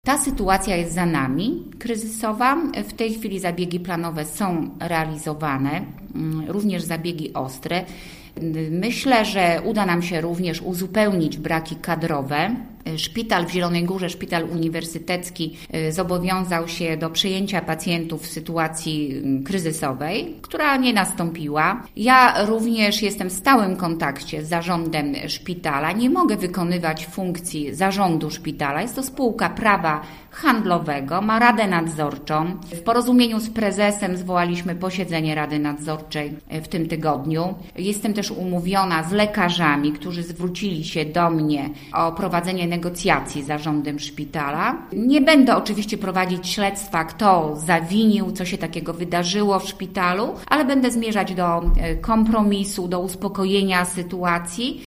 Ta sytuacja jest za nami, kryzysowa. W tej chwili zabiegi planowe są realizowane, również zabiegi ostre. Myślę, że uda nam się również uzupełnić braki kadrowe. Szpital w Zielonej Górze, szpital uniwersytecki zobowiązał się do przyjęcia pacjentów w sytuacji kryzysowej, która nie nastąpiła. Ja również jestem w stałym kontakcie z zarządem szpitala. Nie mogę wykonywać funkcji zarządu szpitala. Jest to spółka prawa handlowego, ma radę nadzorczą. W porozumieniu z prezesem zwołaliśmy posiedzenie Rady Nadzorczej w tym tygodniu. Jestem też umówiona z lekarzami, którzy zwrócili się do mnie o prowadzenie negocjacji z zarządem szpitala. Nie będę oczywiście prowadzić śledztwa, kto zawinił, co się takiego wydarzyło w szpitalu, ale będę zmierzać do kompromisu, do uspokojenia sytuacji